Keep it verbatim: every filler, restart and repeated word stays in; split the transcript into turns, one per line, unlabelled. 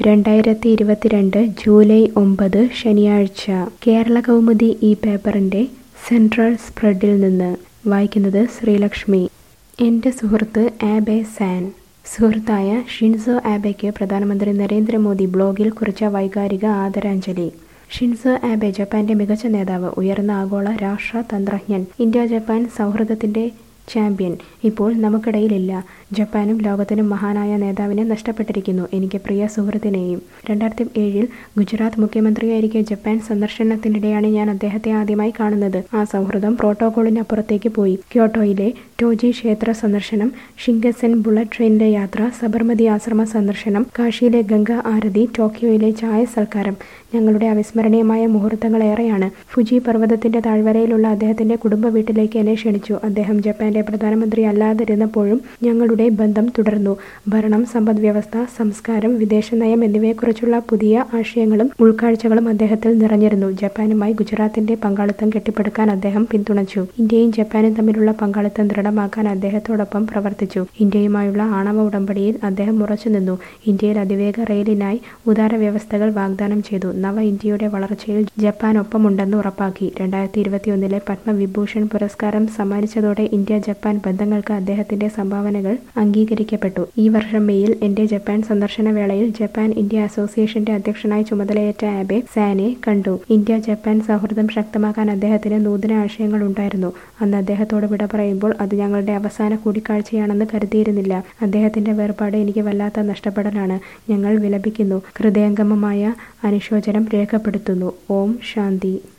രണ്ടായിരത്തി ഇരുപത്തിരണ്ട് ജൂലൈ ഒമ്പത് ശനിയാഴ്ച കേരളകൗമുദി ഈ പേപ്പറിൻ്റെ സെൻട്രൽ സ്പ്രെഡിൽ നിന്ന് വായിക്കുന്നത് ശ്രീലക്ഷ്മി. എൻ്റെ സുഹൃത്ത് ആബെ സാൻ. സുഹൃത്തായ ഷിൻസോ ആബെയ്ക്ക് പ്രധാനമന്ത്രി നരേന്ദ്രമോദി ബ്ലോഗിൽ കുറിച്ച വൈകാരിക ആദരാഞ്ജലി. ഷിൻസോ ആബെ ജപ്പാന്റെ മികച്ച നേതാവ്, ഉയർന്ന ആഗോള രാഷ്ട്ര തന്ത്രജ്ഞൻ, ഇന്ത്യ ജപ്പാൻ സൗഹൃദത്തിന്റെ ചാമ്പ്യൻ ഇപ്പോൾ നമുക്കിടയിലില്ല. ജപ്പാനും ലോകത്തിനും മഹാനായ നേതാവിനെ നഷ്ടപ്പെട്ടിരിക്കുന്നു, എനിക്ക് പ്രിയ സുഹൃത്തിനെയും. രണ്ടായിരത്തി ഏഴിൽ ഗുജറാത്ത് മുഖ്യമന്ത്രിയായിരിക്കെ ജപ്പാൻ സന്ദർശനത്തിനിടെയാണ് ഞാൻ അദ്ദേഹത്തെ ആദ്യമായി കാണുന്നത്. ആ സൗഹൃദം പ്രോട്ടോകോളിനപ്പുറത്തേക്ക് പോയി. ക്യോട്ടോയിലെ ടോജി ക്ഷേത്ര സന്ദർശനം, ഷിങ്കൻസെൻ ബുള്ളറ്റ് ട്രെയിനിലെ യാത്ര, സബർമതി ആശ്രമ സന്ദർശനം, കാശിയിലെ ഗംഗ ആരതി, ടോക്കിയോയിലെ ചായ സൽക്കാരം ഞങ്ങളുടെ അവിസ്മരണീയമായ മുഹൂർത്തങ്ങളേറെയാണ്. ഫുജി പർവ്വതത്തിന്റെ താഴ്വരയിലുള്ള അദ്ദേഹത്തിന്റെ കുടുംബ വീട്ടിലേക്ക് എന്നെ ക്ഷണിച്ചു. അദ്ദേഹം ജപ്പാന്റെ പ്രധാനമന്ത്രി അല്ലാതിരുന്നപ്പോഴും ഞങ്ങളുടെ ബന്ധം തുടർന്നു. ഭരണം, സമ്പദ്വ്യവസ്ഥ, സംസ്കാരം, വിദേശനയം എന്നിവയെക്കുറിച്ചുള്ള പുതിയ ആശയങ്ങളും ഉൾക്കാഴ്ചകളും അദ്ദേഹത്തിൽ നിറഞ്ഞിരുന്നു. ജപ്പാനുമായി ഗുജറാത്തിന്റെ പങ്കാളിത്തം കെട്ടിപ്പടുക്കാൻ അദ്ദേഹം പിന്തുണച്ചു. ഇന്ത്യയും ജപ്പാനും തമ്മിലുള്ള പങ്കാളിത്തം ദൃഢമാക്കാൻ അദ്ദേഹത്തോടൊപ്പം പ്രവർത്തിച്ചു. ഇന്ത്യയുമായുള്ള ആണവ ഉടമ്പടിയിൽ അദ്ദേഹം ഉറച്ചുനിന്നു. ഇന്ത്യയിൽ അതിവേഗ റെയിലിനായി ഉദാര വ്യവസ്ഥകൾ വാഗ്ദാനം ചെയ്തു. നവ ഇന്ത്യയുടെ വളർച്ചയിൽ ജപ്പാൻ ഒപ്പമുണ്ടെന്ന് ഉറപ്പാക്കി. രണ്ടായിരത്തി ഇരുപത്തിയൊന്നിലെ പത്മവിഭൂഷൺ പുരസ്കാരം സമ്മാനിച്ചതോടെ ഇന്ത്യ ജപ്പാൻ ബന്ധങ്ങൾക്ക് അദ്ദേഹത്തിന്റെ സംഭാവനകൾ അംഗീകരിക്കപ്പെട്ടു. ഈ വർഷം മെയ്യിൽ എന്റെ ജപ്പാൻ സന്ദർശന വേളയിൽ ജപ്പാൻ ഇന്ത്യ അസോസിയേഷന്റെ അധ്യക്ഷനായി ചുമതലയേറ്റ ആബെ സാനെ കണ്ടു. ഇന്ത്യ ജപ്പാൻ സൗഹൃദം ശക്തമാക്കാൻ അദ്ദേഹത്തിന് നൂതന ആശയങ്ങൾ ഉണ്ടായിരുന്നു. അന്ന് അദ്ദേഹത്തോട് വിട പറയുമ്പോൾ അത് ഞങ്ങളുടെ അവസാന കൂടിക്കാഴ്ചയാണെന്ന് കരുതിയിരുന്നില്ല. അദ്ദേഹത്തിന്റെ വേർപാട് എനിക്ക് വല്ലാത്ത നഷ്ടപ്പെടലാണ്. ഞങ്ങൾ വിലപിക്കുന്നു. ഹൃദയംഗമമായ അനുശോചനം രേഖപ്പെടുത്തുന്നു. ഓം ശാന്തി.